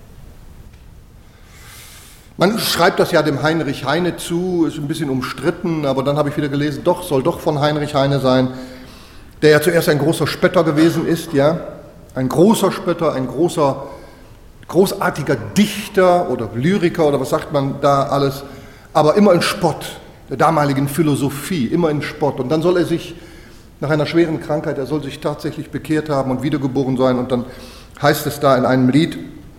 Man schreibt das ja dem Heinrich Heine zu, ist ein bisschen umstritten, aber dann habe ich wieder gelesen, soll doch von Heinrich Heine sein, der ja zuerst ein großer Spötter gewesen ist, ja, ein großer Spötter, ein großartiger Dichter oder Lyriker oder was sagt man da alles, aber immer in Spott der damaligen Philosophie, immer in Spott. Und dann soll er sich nach einer schweren Krankheit, er soll sich tatsächlich bekehrt haben und wiedergeboren sein, und dann heißt es da in einem Lied: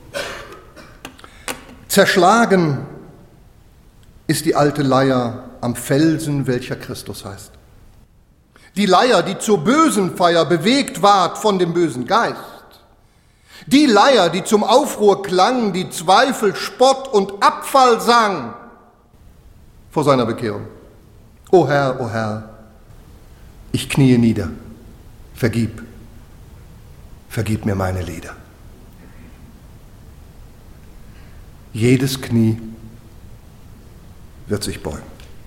Zerschlagen ist die alte Leier am Felsen, welcher Christus heißt. Die Leier, die zur bösen Feier bewegt ward von dem bösen Geist. Die Leier, die zum Aufruhr klang, die Zweifel, Spott und Abfall sang vor seiner Bekehrung. O Herr, ich kniee nieder, vergib mir meine Lieder. Jedes Knie wird sich beugen.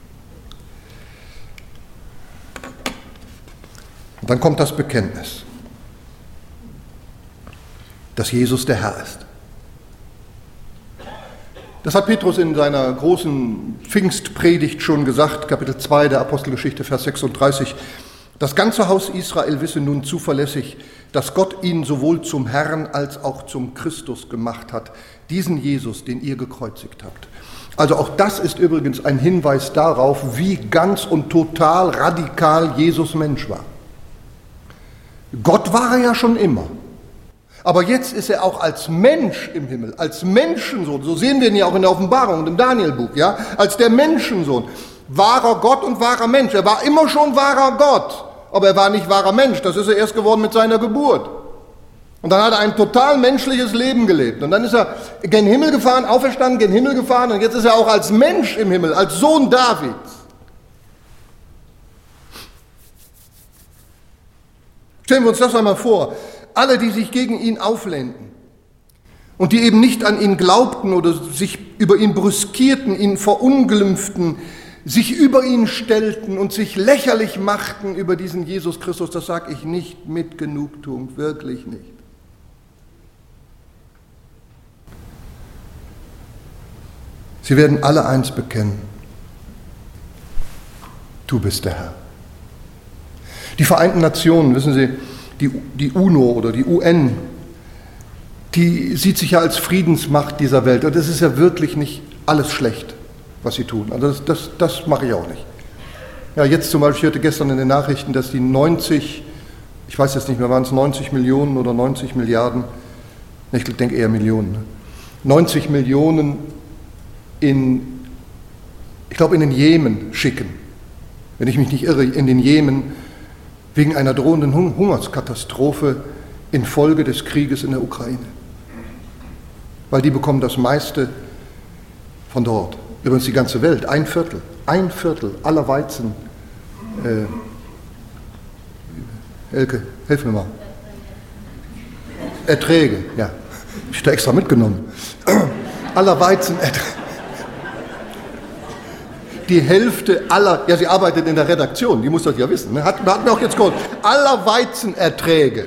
Und dann kommt das Bekenntnis, dass Jesus der Herr ist. Das hat Petrus in seiner großen Pfingstpredigt schon gesagt, Kapitel 2 der Apostelgeschichte, Vers 36. Das ganze Haus Israel wisse nun zuverlässig, dass Gott ihn sowohl zum Herrn als auch zum Christus gemacht hat, diesen Jesus, den ihr gekreuzigt habt. Also auch das ist übrigens ein Hinweis darauf, wie ganz und total radikal Jesus Mensch war. Gott war er ja schon immer. Aber jetzt ist er auch als Mensch im Himmel, als Menschensohn, so sehen wir ihn ja auch in der Offenbarung und im Danielbuch, ja, als der Menschensohn, wahrer Gott und wahrer Mensch. Er war immer schon wahrer Gott, aber er war nicht wahrer Mensch, das ist er erst geworden mit seiner Geburt. Und dann hat er ein total menschliches Leben gelebt. Und dann ist er gen Himmel gefahren, auferstanden, gen Himmel gefahren und jetzt ist er auch als Mensch im Himmel, als Sohn Davids. Stellen wir uns das einmal vor. Alle, die sich gegen ihn auflehnten und die eben nicht an ihn glaubten oder sich über ihn brüskierten, ihn verunglimpften, sich über ihn stellten und sich lächerlich machten über diesen Jesus Christus, das sage ich nicht mit Genugtuung, wirklich nicht. Sie werden alle eins bekennen: Du bist der Herr. Die Vereinten Nationen, wissen Sie, die UNO oder die UN, die sieht sich ja als Friedensmacht dieser Welt. Und das ist ja wirklich nicht alles schlecht, was sie tun. Also das mache ich auch nicht. Ja, jetzt zum Beispiel, ich hörte gestern in den Nachrichten, dass die 90, ich weiß jetzt nicht mehr, waren es 90 Millionen oder 90 Milliarden, ich denke eher Millionen, 90 Millionen ich glaube in den Jemen schicken, wenn ich mich nicht irre, in den Jemen, wegen einer drohenden Hungerskatastrophe infolge des Krieges in der Ukraine. Weil die bekommen das meiste von dort. Übrigens die ganze Welt, ein Viertel aller Weizen. Elke, helf mir mal. Erträge, ja. Ich habe da extra mitgenommen. Aller Weizenerträge. Die Hälfte aller, ja, sie arbeitet in der Redaktion, die muss das ja wissen, ne? Hat mir auch jetzt gehört, aller Weizenerträge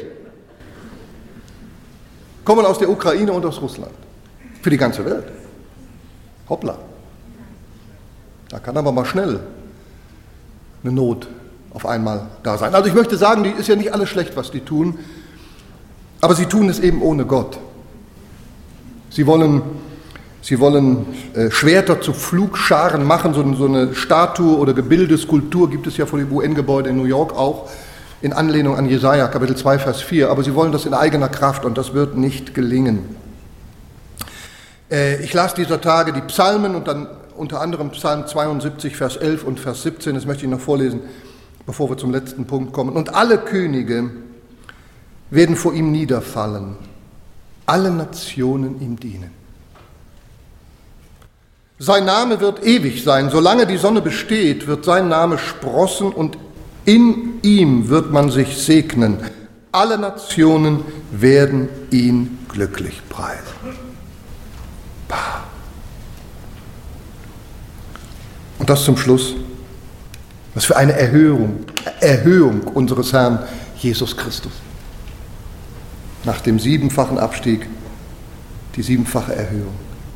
kommen aus der Ukraine und aus Russland. Für die ganze Welt. Hoppla. Da kann aber mal schnell eine Not auf einmal da sein. Also ich möchte sagen, die ist ja nicht alles schlecht, was die tun, aber sie tun es eben ohne Gott. Sie wollen Schwerter zu Pflugscharen machen, so eine Statue oder Gebilde, Skulptur gibt es ja vor dem UN-Gebäude in New York auch, in Anlehnung an Jesaja, Kapitel 2, Vers 4. Aber sie wollen das in eigener Kraft und das wird nicht gelingen. Ich las dieser Tage die Psalmen und dann unter anderem Psalm 72, Vers 11 und Vers 17. Das möchte ich noch vorlesen, bevor wir zum letzten Punkt kommen. Und alle Könige werden vor ihm niederfallen, alle Nationen ihm dienen. Sein Name wird ewig sein. Solange die Sonne besteht, wird sein Name sprossen und in ihm wird man sich segnen. Alle Nationen werden ihn glücklich preisen. Und das zum Schluss. Was für eine Erhöhung unseres Herrn Jesus Christus. Nach dem 7-fachen Abstieg die 7-fache Erhöhung.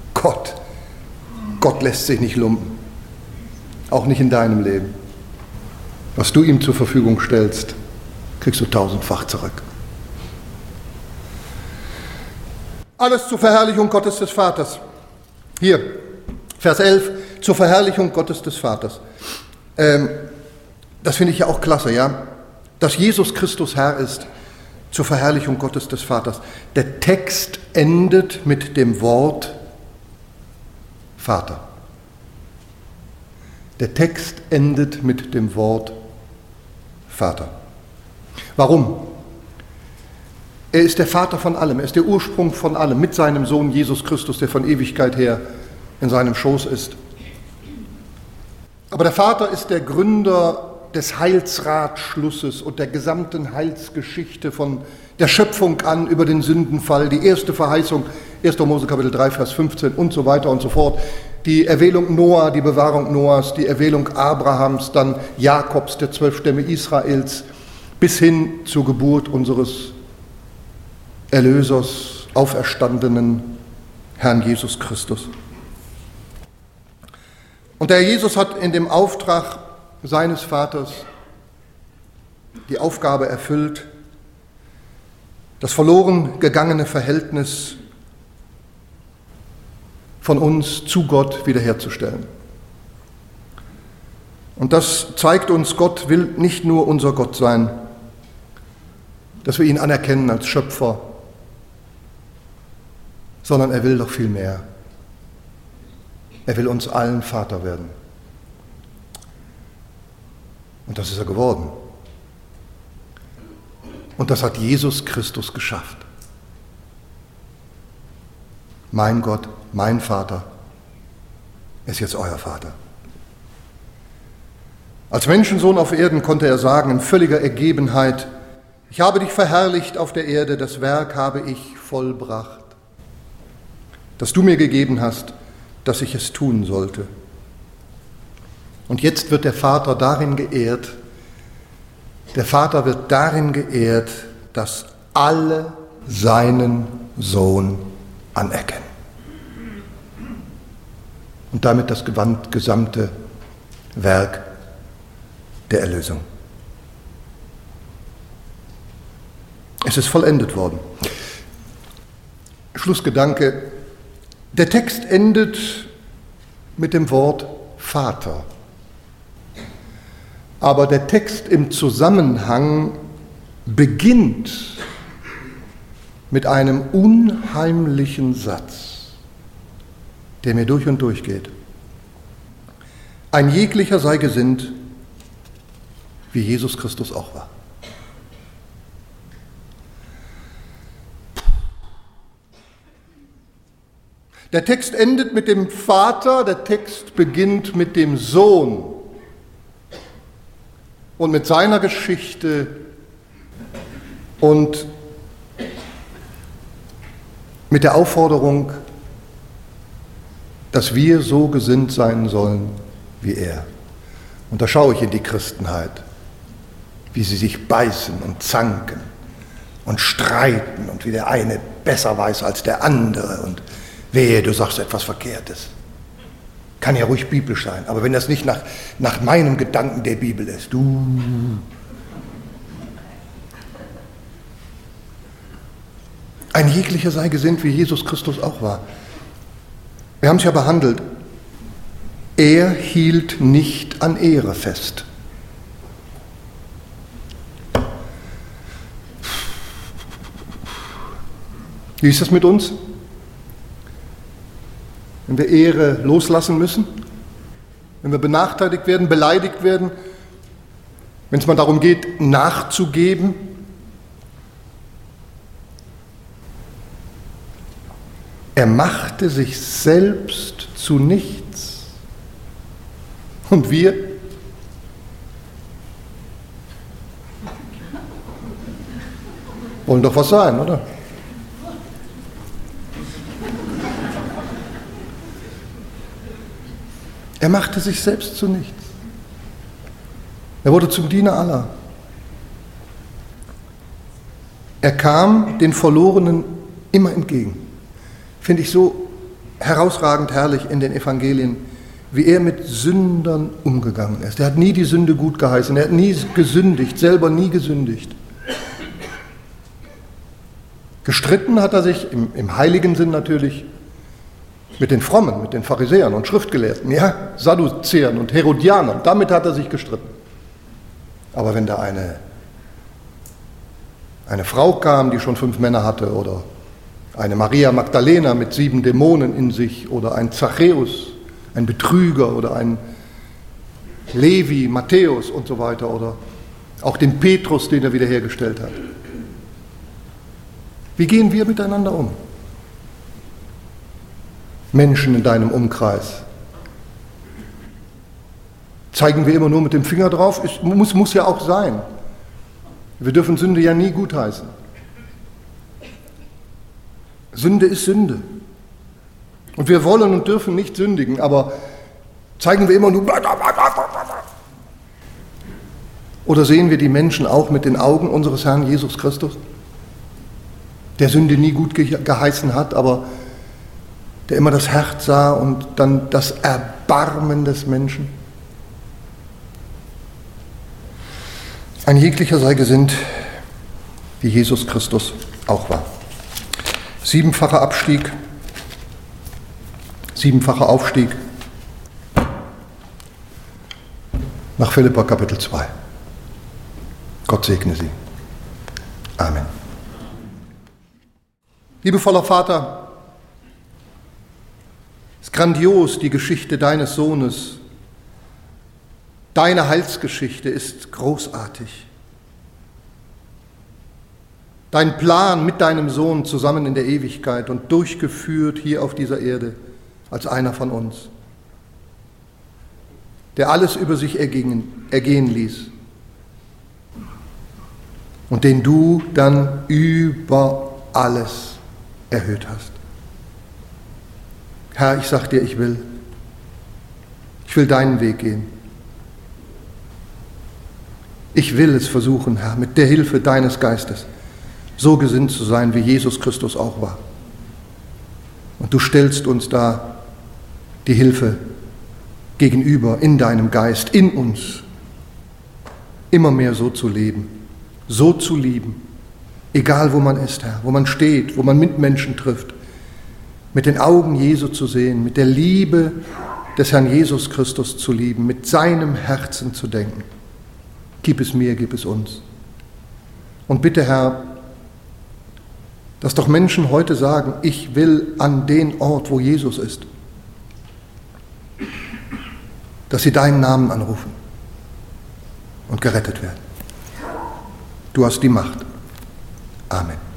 Gott lässt sich nicht lumpen, auch nicht in deinem Leben. Was du ihm zur Verfügung stellst, kriegst du 1000-fach zurück. Alles zur Verherrlichung Gottes des Vaters. Hier, Vers 11, zur Verherrlichung Gottes des Vaters. Das finde ich ja auch klasse, ja, dass Jesus Christus Herr ist, zur Verherrlichung Gottes des Vaters. Der Text endet mit dem Wort Vater. Der Text endet mit dem Wort Vater. Warum? Er ist der Vater von allem, er ist der Ursprung von allem, mit seinem Sohn Jesus Christus, der von Ewigkeit her in seinem Schoß ist. Aber der Vater ist der Gründer des Heilsratschlusses und der gesamten Heilsgeschichte von der Schöpfung an über den Sündenfall, die erste Verheißung, 1. Mose Kapitel 3, Vers 15 und so weiter und so fort, die Erwählung Noah, die Bewahrung Noahs, die Erwählung Abrahams, dann Jakobs, der 12 Stämme Israels, bis hin zur Geburt unseres Erlösers, auferstandenen Herrn Jesus Christus. Und der Herr Jesus hat in dem Auftrag seines Vaters die Aufgabe erfüllt, das verloren gegangene Verhältnis von uns zu Gott wiederherzustellen. Und das zeigt uns, Gott will nicht nur unser Gott sein, dass wir ihn anerkennen als Schöpfer, sondern er will doch viel mehr. Er will uns allen Vater werden. Und das ist er geworden. Und das hat Jesus Christus geschafft. Mein Gott, mein Vater, ist jetzt euer Vater. Als Menschensohn auf Erden konnte er sagen, in völliger Ergebenheit: Ich habe dich verherrlicht auf der Erde, das Werk habe ich vollbracht, das du mir gegeben hast, dass ich es tun sollte. Und jetzt wird der Vater darin geehrt, dass alle seinen Sohn anerkennen. Und damit das gesamte Werk der Erlösung. Es ist vollendet worden. Schlussgedanke. Der Text endet mit dem Wort Vater. Aber der Text im Zusammenhang beginnt mit einem unheimlichen Satz, der mir durch und durch geht. Ein jeglicher sei gesinnt, wie Jesus Christus auch war. Der Text endet mit dem Vater, der Text beginnt mit dem Sohn und mit seiner Geschichte und mit der Aufforderung, dass wir so gesinnt sein sollen wie er. Und da schaue ich in die Christenheit, wie sie sich beißen und zanken und streiten und wie der eine besser weiß als der andere und wehe, du sagst etwas Verkehrtes. Kann ja ruhig biblisch sein, aber wenn das nicht nach meinem Gedanken der Bibel ist, Ein jeglicher sei gesinnt, wie Jesus Christus auch war. Wir haben es ja behandelt. Er hielt nicht an Ehre fest. Wie ist das mit uns? Wenn wir Ehre loslassen müssen, wenn wir benachteiligt werden, beleidigt werden, wenn es mal darum geht, nachzugeben. Er machte sich selbst zu nichts. Und wir? Wollen doch was sein, oder? Er machte sich selbst zu nichts. Er wurde zum Diener aller. Er kam den Verlorenen immer entgegen. Finde ich so herausragend herrlich in den Evangelien, wie er mit Sündern umgegangen ist. Er hat nie die Sünde gut geheißen, er hat nie gesündigt, selber nie gesündigt. Gestritten hat er sich, im heiligen Sinn natürlich, mit den Frommen, mit den Pharisäern und Schriftgelehrten, ja, Sadduzäern und Herodianern, damit hat er sich gestritten. Aber wenn da eine Frau kam, die schon 5 Männer hatte, oder eine Maria Magdalena mit 7 Dämonen in sich, oder ein Zachäus, ein Betrüger, oder ein Levi, Matthäus und so weiter, oder auch den Petrus, den er wiederhergestellt hat. Wie gehen wir miteinander um? Menschen in deinem Umkreis. Zeigen wir immer nur mit dem Finger drauf? Muss ja auch sein. Wir dürfen Sünde ja nie gutheißen. Sünde ist Sünde. Und wir wollen und dürfen nicht sündigen, aber zeigen wir immer nur... Oder sehen wir die Menschen auch mit den Augen unseres Herrn Jesus Christus, der Sünde nie gut geheißen hat, aber der immer das Herz sah und dann das Erbarmen des Menschen. Ein jeglicher sei gesinnt, wie Jesus Christus auch war. 7-facher Abstieg, 7-facher Aufstieg nach Philipper Kapitel 2. Gott segne Sie. Amen. Liebevoller Vater, es ist grandios, die Geschichte deines Sohnes. Deine Heilsgeschichte ist großartig. Dein Plan mit deinem Sohn zusammen in der Ewigkeit und durchgeführt hier auf dieser Erde als einer von uns, der alles über sich ergehen ließ und den du dann über alles erhöht hast. Herr, ich sag dir, ich will deinen Weg gehen. Ich will es versuchen, Herr, mit der Hilfe deines Geistes so gesinnt zu sein, wie Jesus Christus auch war. Und du stellst uns da die Hilfe gegenüber in deinem Geist, in uns, immer mehr so zu leben, so zu lieben, egal wo man ist, Herr, wo man steht, wo man Mitmenschen trifft, mit den Augen Jesu zu sehen, mit der Liebe des Herrn Jesus Christus zu lieben, mit seinem Herzen zu denken. Gib es mir, gib es uns. Und bitte, Herr, dass doch Menschen heute sagen, ich will an den Ort, wo Jesus ist, dass sie deinen Namen anrufen und gerettet werden. Du hast die Macht. Amen.